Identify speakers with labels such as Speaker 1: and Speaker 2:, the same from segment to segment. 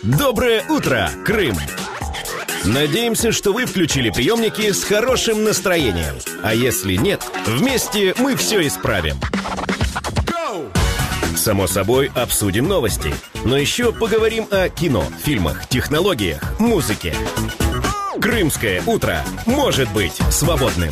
Speaker 1: Доброе утро, Крым! Надеемся, что вы включили приемники с хорошим настроением. А если нет, вместе мы все исправим. Само собой, обсудим новости. Но еще поговорим о кино, фильмах, технологиях, музыке. Крымское утро может быть свободным.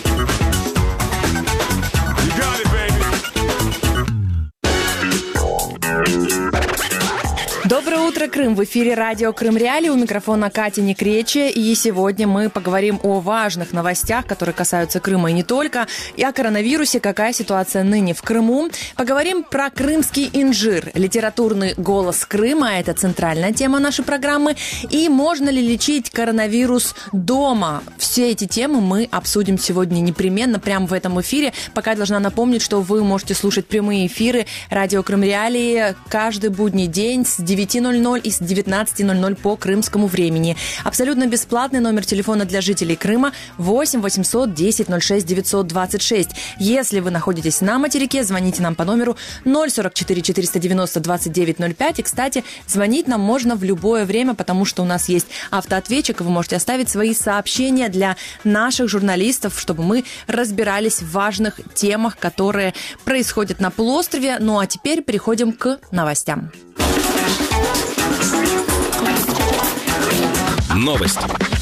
Speaker 2: Доброе утро, Крым! В эфире радио Крым Реалии, у микрофона Катя Некречия. И сегодня мы поговорим о важных новостях, которые касаются Крыма и не только, и о коронавирусе, какая ситуация ныне в Крыму. Поговорим про крымский инжир, литературный голос Крыма, это центральная тема нашей программы. И можно ли лечить коронавирус дома? Все эти темы мы обсудим сегодня непременно, прямо в этом эфире. Пока я должна напомнить, что вы можете слушать прямые эфиры радио Крым Реалии каждый будний день с 9:00 и с 19:00 по крымскому времени. Абсолютно бесплатный номер телефона для жителей Крыма 8 800 10 06 926. Если вы находитесь на материке, звоните нам по номеру 044 490 2905. И, кстати, звонить нам можно в любое время, потому что у нас есть автоответчик, и вы можете оставить свои сообщения для наших журналистов, чтобы мы разбирались в важных темах, которые происходят на полуострове. Ну а теперь переходим к новостям.
Speaker 1: Новости.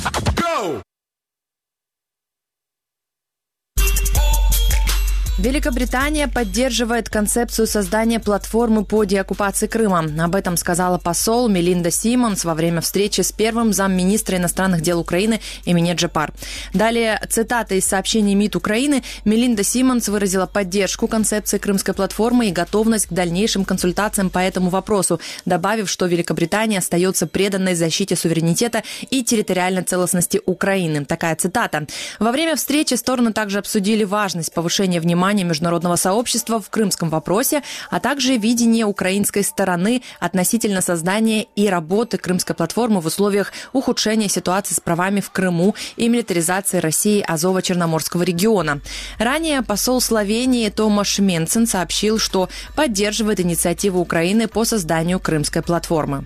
Speaker 2: Великобритания поддерживает концепцию создания платформы по деоккупации Крыма. Об этом сказала посол Мелинда Симмонс во время встречи с первым замминистра иностранных дел Украины Эмине Джапар. Далее цитата из сообщений МИД Украины. Мелинда Симмонс выразила поддержку концепции крымской платформы и готовность к дальнейшим консультациям по этому вопросу, добавив, что Великобритания остается преданной защите суверенитета и территориальной целостности Украины. Такая цитата. Во время встречи стороны также обсудили важность повышения внимания международного сообщества в крымском вопросе, а также видение украинской стороны относительно создания и работы крымской платформы в условиях ухудшения ситуации с правами в Крыму и милитаризации России Азово-Черноморского региона. Ранее посол Словении Томаш Менцен сообщил, что поддерживает инициативу Украины по созданию крымской платформы.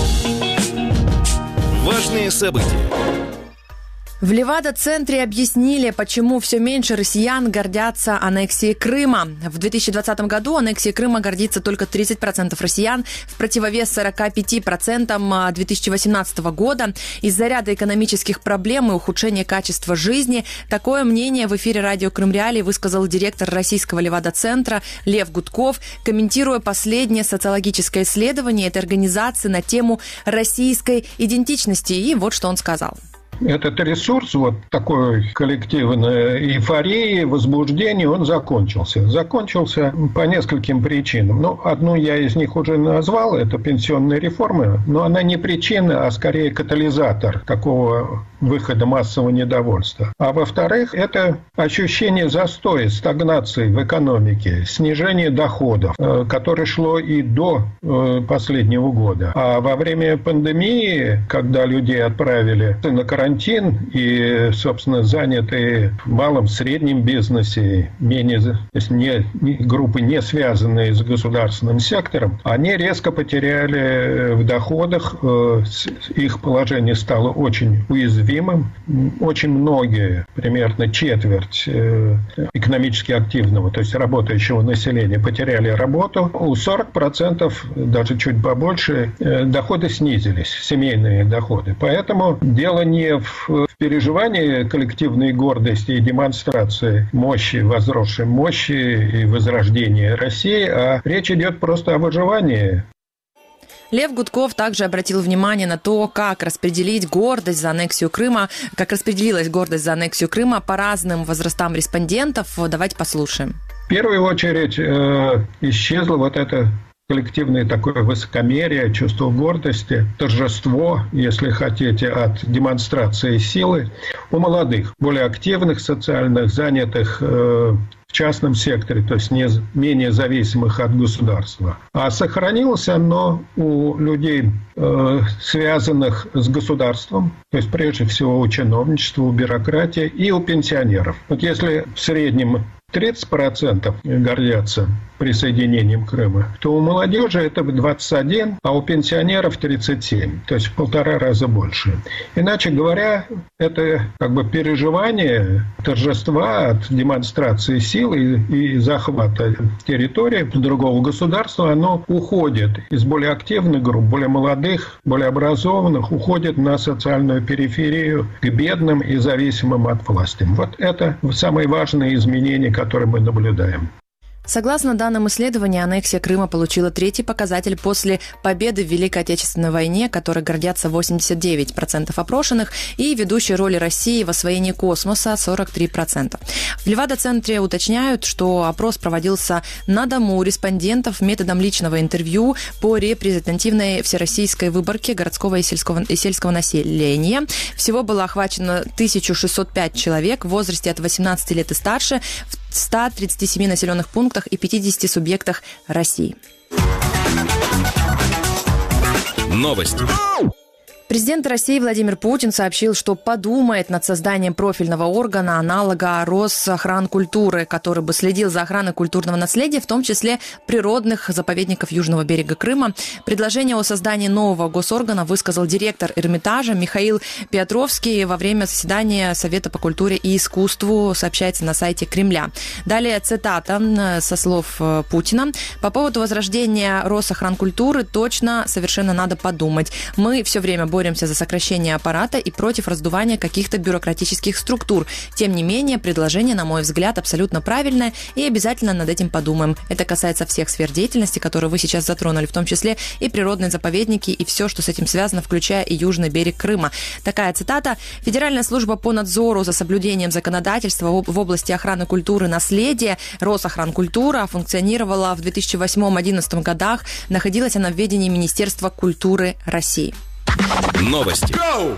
Speaker 1: Важные события.
Speaker 2: В Левада-центре объяснили, почему все меньше россиян гордятся аннексией Крыма. В 2020 году аннексией Крыма гордится только 30% россиян, в противовес 45% 2018 года. Из-за ряда экономических проблем и ухудшения качества жизни такое мнение в эфире радио Крым Реалии высказал директор российского Левада-центра Лев Гудков, комментируя последнее социологическое исследование этой организации на тему российской идентичности. И вот что он сказал.
Speaker 3: Этот ресурс, вот такой коллективной эйфории, возбуждения, он закончился. Закончился по нескольким причинам. Ну, одну я из них уже назвал, это пенсионная реформа, но она не причина, а скорее катализатор такого выхода массового недовольства. А во-вторых, это ощущение застоя, стагнации в экономике, снижение доходов, которое шло и до последнего года. А во время пандемии, когда людей отправили на карантин и, собственно, занятые в малом, среднем бизнесе, группы, не связанные с государственным сектором, они резко потеряли в доходах, их положение стало очень уязвимым. Очень многие, примерно четверть экономически активного, то есть работающего населения, потеряли работу. У 40%, даже чуть побольше, доходы снизились, семейные доходы. Поэтому дело не в переживании коллективной гордости и демонстрации мощи, возросшей мощи и возрождения России, а речь идет просто о выживании.
Speaker 2: Лев Гудков также обратил внимание на то, как распределить гордость за аннексию Крыма, как распределилась гордость за аннексию Крыма по разным возрастам респондентов. Давайте послушаем.
Speaker 3: В первую очередь исчезло вот это коллективное такое высокомерие, чувство гордости, торжество, если хотите, от демонстрации силы у молодых, более активных, социальных, занятых в частном секторе, то есть менее зависимых от государства. А сохранилось оно у людей, связанных с государством, то есть прежде всего у чиновничества, у бюрократии и у пенсионеров. Вот если в среднем 30% гордятся присоединением Крыма, то у молодежи это 21%, а у пенсионеров 37%, то есть в 1,5 раза больше. Иначе говоря, это как бы переживание торжества от демонстрации силы и захвата территории другого государства, оно уходит из более активных групп, более молодых, более образованных, уходит на социальную периферию, к бедным и зависимым от власти. Вот это самые важные изменения, которые мы наблюдаем.
Speaker 2: Согласно данным исследования, аннексия Крыма получила 3-й показатель после победы в Великой Отечественной войне, которой гордятся 89% опрошенных, и ведущей роли России в освоении космоса 43%. В Левада-центре уточняют, что опрос проводился на дому у респондентов методом личного интервью по репрезентативной всероссийской выборке городского и сельского населения. Всего было охвачено 1605 человек в возрасте от 18 лет и старше в 137 населенных пунктах и 50 субъектах России.
Speaker 1: Новости.
Speaker 2: Президент России Владимир Путин сообщил, что подумает над созданием профильного органа, аналога Росохранкультуры, который бы следил за охраной культурного наследия, в том числе природных заповедников Южного берега Крыма. Предложение о создании нового госоргана высказал директор Эрмитажа Михаил Петровский во время заседания Совета по культуре и искусству, сообщается на сайте Кремля. Далее цитата со слов Путина. «По поводу возрождения Росохранкультуры точно совершенно надо подумать. Мы все время боремся за сокращение аппарата и против раздувания каких-то бюрократических структур. Тем не менее, предложение, на мой взгляд, абсолютно правильное, и обязательно над этим подумаем. Это касается всех сфер деятельности, которые вы сейчас затронули, в том числе и природные заповедники, и все, что с этим связано, включая и южный берег Крыма». Такая цитата. Федеральная служба по надзору за соблюдением законодательства в области охраны культуры наследия Росохранкультура функционировала в 2008-2011 годах. Находилась она в ведении Министерства культуры России.
Speaker 1: Новости.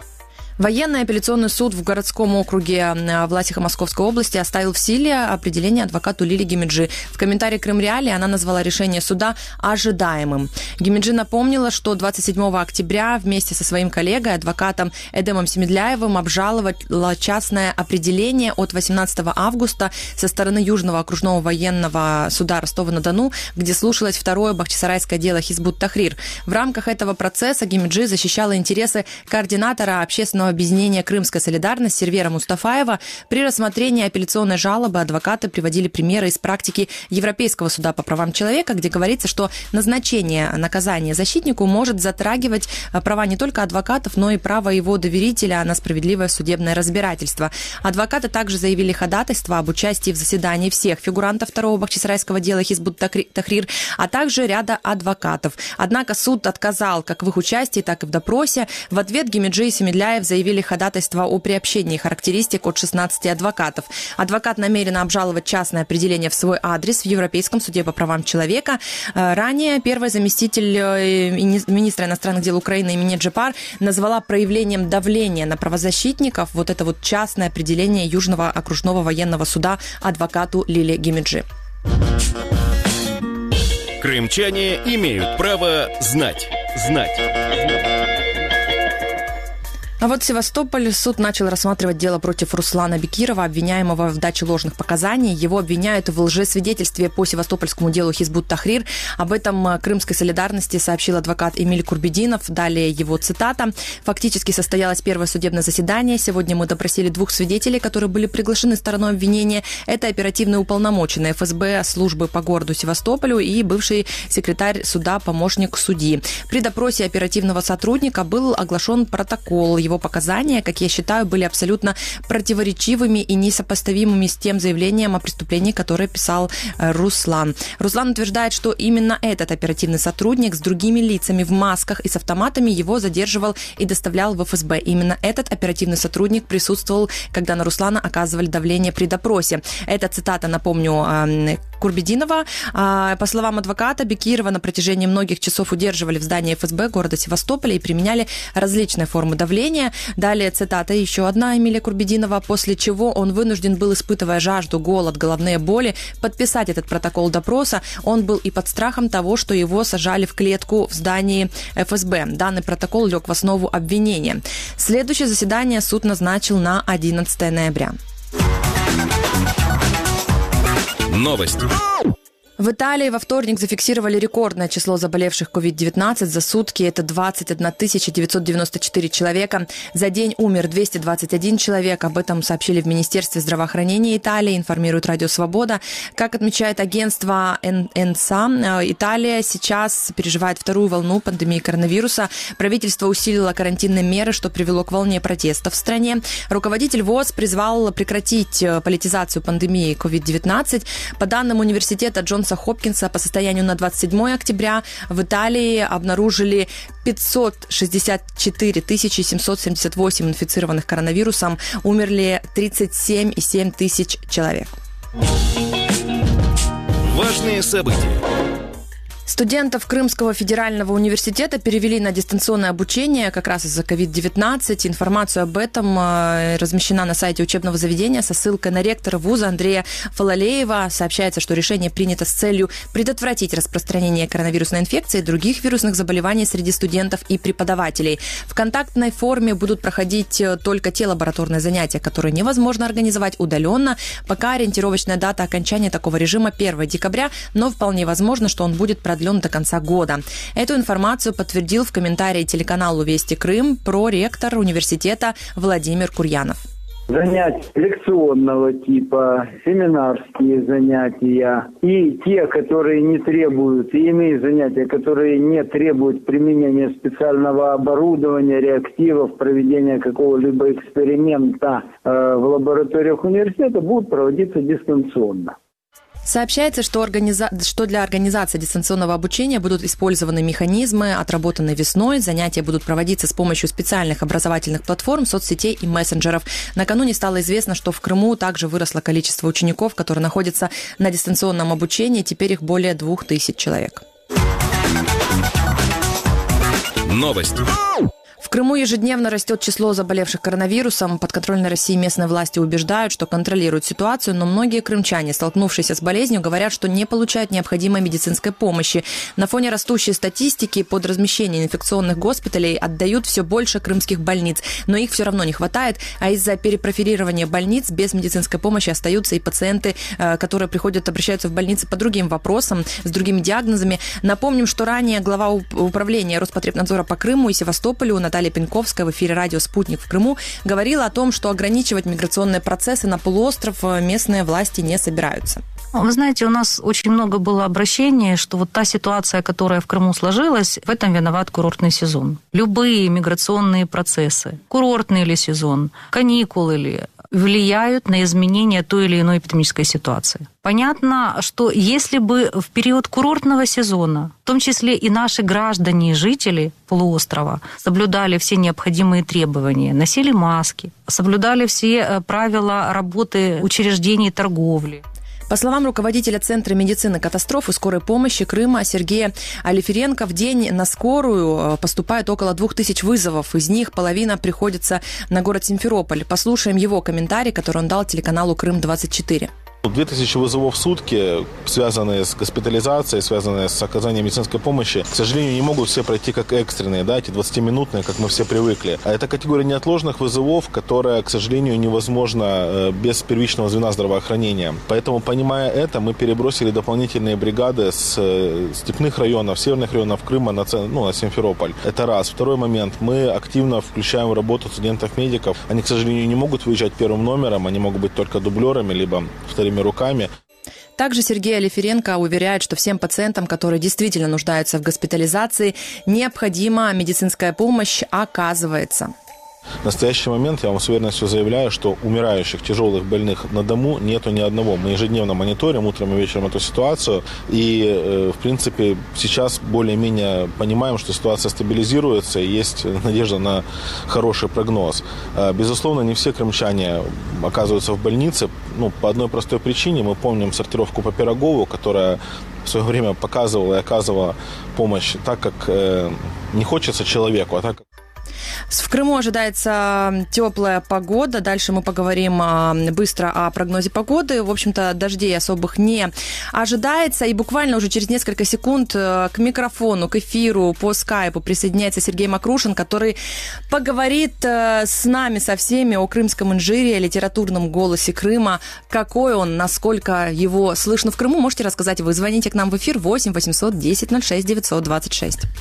Speaker 2: Военный апелляционный суд в городском округе Власиха Московской области оставил в силе определение адвокату Лили Гимиджи. В комментарии Крым-Реалии она назвала решение суда ожидаемым. Гимиджи напомнила, что 27 октября вместе со своим коллегой, адвокатом Эдемом Семедляевым, обжаловала частное определение от 18 августа со стороны Южного окружного военного суда Ростова-на-Дону, где слушалось второе бахчисарайское дело Хизбут-Тахрир. В рамках этого процесса Гимиджи защищала интересы координатора общественного объединения «Крымская солидарность» Сервера Мустафаева. При рассмотрении апелляционной жалобы адвокаты приводили примеры из практики Европейского суда по правам человека, где говорится, что назначение наказания защитнику может затрагивать права не только адвокатов, но и право его доверителя на справедливое судебное разбирательство. Адвокаты также заявили ходатайство об участии в заседании всех фигурантов второго бахчисарайского дела Хизбут-Тахрир, а также ряда адвокатов. Однако суд отказал как в их участии, так и в допросе. В ответ Гимиджи и Семедляев заявили ходатайство о приобщении характеристик от 16 адвокатов. Адвокат намерен обжаловать частное определение в свой адрес в Европейском суде по правам человека. Ранее первый заместитель министра иностранных дел Украины Эмине Джипар назвала проявлением давления на правозащитников вот это вот частное определение Южного окружного военного суда адвокату Лиле Гимиджи.
Speaker 1: Крымчане имеют право знать.
Speaker 2: А вот Севастополь. Суд начал рассматривать дело против Руслана Бекирова, обвиняемого в даче ложных показаний. Его обвиняют в лжесвидетельстве по севастопольскому делу Хизбут-Тахрир. Об этом Крымской солидарности сообщил адвокат Эмиль Курбединов. Далее его цитата. «Фактически состоялось первое судебное заседание. Сегодня мы допросили 2 свидетелей, которые были приглашены стороной обвинения. Это оперативный уполномоченный ФСБ службы по городу Севастополю и бывший секретарь суда, помощник судьи. При допросе оперативного сотрудника был оглашен протокол. Его показания, как я считаю, были абсолютно противоречивыми и несопоставимыми с тем заявлением о преступлении, которое писал Руслан. Руслан утверждает, что именно этот оперативный сотрудник с другими лицами в масках и с автоматами его задерживал и доставлял в ФСБ. Именно этот оперативный сотрудник присутствовал, когда на Руслана оказывали давление при допросе. Это цитата, напомню, Курбединова. По словам адвоката, Бекирова на протяжении многих часов удерживали в здании ФСБ города Севастополя и применяли различные формы давления. Далее цитата еще одна Эмиля Курбединова, после чего он вынужден был, испытывая жажду, голод, головные боли, подписать этот протокол допроса. Он был и под страхом того, что его сажали в клетку в здании ФСБ. Данный протокол лег в основу обвинения. Следующее заседание суд назначил на 11 ноября.
Speaker 1: Новости.
Speaker 2: В Италии во вторник зафиксировали рекордное число заболевших COVID-19 за сутки. Это 21 994 человека. За день умер 221 человек. Об этом сообщили в Министерстве здравоохранения Италии, информирует Радио Свобода. Как отмечает агентство НСА, Италия сейчас переживает вторую волну пандемии коронавируса. Правительство усилило карантинные меры, что привело к волне протестов в стране. Руководитель ВОЗ призвал прекратить политизацию пандемии COVID-19. По данным университета Джонса Хопкинса, по состоянию на 27 октября в Италии обнаружили 564 778 инфицированных коронавирусом. Умерли 37,7 тысяч человек.
Speaker 1: Важные события.
Speaker 2: Студентов Крымского федерального университета перевели на дистанционное обучение как раз из-за COVID-19. Информацию об этом размещена на сайте учебного заведения со ссылкой на ректора вуза Андрея Фалалеева. Сообщается, что решение принято с целью предотвратить распространение коронавирусной инфекции и других вирусных заболеваний среди студентов и преподавателей. В контактной форме будут проходить только те лабораторные занятия, которые невозможно организовать удаленно. Пока ориентировочная дата окончания такого режима 1 декабря, но вполне возможно, что он будет продлен до конца года. Эту информацию подтвердил в комментарии телеканалу «Вести Крым» проректор университета Владимир Курьянов.
Speaker 4: Занятия лекционного типа, семинарские занятия и те, которые не требуют, и иные занятия, которые не требуют применения специального оборудования, реактивов, проведения какого-либо эксперимента в лабораториях университета, будут проводиться дистанционно.
Speaker 2: Сообщается, что для организации дистанционного обучения будут использованы механизмы, отработанные весной. Занятия будут проводиться с помощью специальных образовательных платформ, соцсетей и мессенджеров. Накануне стало известно, что в Крыму также выросло количество учеников, которые находятся на дистанционном обучении. Теперь их более 2000 человек.
Speaker 1: Новости.
Speaker 2: В Крыму ежедневно растет число заболевших коронавирусом. Подконтрольной России местные власти убеждают, что контролируют ситуацию, но многие крымчане, столкнувшиеся с болезнью, говорят, что не получают необходимой медицинской помощи. На фоне растущей статистики под размещение инфекционных госпиталей отдают все больше крымских больниц, но их все равно не хватает, а из-за перепрофилирования больниц без медицинской помощи остаются и пациенты, которые обращаются в больницы по другим вопросам, с другими диагнозами. Напомним, что ранее глава управления Роспотребнадзора по Крыму и Севастополю Наталья Пеньковская в эфире радио «Спутник» в Крыму говорила о том, что ограничивать миграционные процессы на полуостров местные власти не собираются.
Speaker 5: Вы знаете, у нас очень много было обращений, что вот та ситуация, которая в Крыму сложилась, в этом виноват курортный сезон. Любые миграционные процессы, курортный ли сезон, каникулы ли, влияют на изменение той или иной эпидемической ситуации. Понятно, что если бы в период курортного сезона, в том числе и наши граждане и жители полуострова, соблюдали все необходимые требования, носили маски, соблюдали все правила работы учреждений торговли.
Speaker 2: По словам руководителя Центра медицины катастроф и скорой помощи Крыма Сергея Алиференко, в день на скорую поступает около 2000 вызовов. Из них половина приходится на город Симферополь. Послушаем его комментарий, который он дал телеканалу «Крым-24».
Speaker 6: 2000 вызовов в сутки, связанные с госпитализацией, связанные с оказанием медицинской помощи, к сожалению, не могут все пройти как экстренные, эти 20-минутные, как мы все привыкли. А это категория неотложных вызовов, которая, к сожалению, невозможна без первичного звена здравоохранения. Поэтому, понимая это, мы перебросили дополнительные бригады с степных районов, северных районов Крыма на Симферополь. Это раз. Второй момент. Мы активно включаем в работу студентов-медиков. Они, к сожалению, не могут выезжать первым номером, они могут быть только дублерами, либо вторыми руками.
Speaker 2: Также Сергей Алиференко уверяет, что всем пациентам, которые действительно нуждаются в госпитализации, необходима медицинская помощь оказывается.
Speaker 6: В настоящий момент я вам с уверенностью заявляю, что умирающих, тяжелых больных на дому нету ни одного. Мы ежедневно мониторим утром и вечером эту ситуацию. И, в принципе, сейчас более-менее понимаем, что ситуация стабилизируется и есть надежда на хороший прогноз. Безусловно, не все крымчане оказываются в больнице. По одной простой причине. Мы помним сортировку по Пирогову, которая в свое время показывала и оказывала помощь так, как не хочется человеку, а так, как...
Speaker 2: В Крыму ожидается теплая погода. Дальше мы поговорим быстро о прогнозе погоды. В общем-то, дождей особых не ожидается. И буквально уже через несколько секунд к микрофону, к эфиру по скайпу присоединяется Сергей Макрушин, который поговорит с нами, со всеми о крымском инжире, о литературном голосе Крыма. Какой он, насколько его слышно в Крыму, можете рассказать вы. Звоните к нам в эфир 8 810 06 926.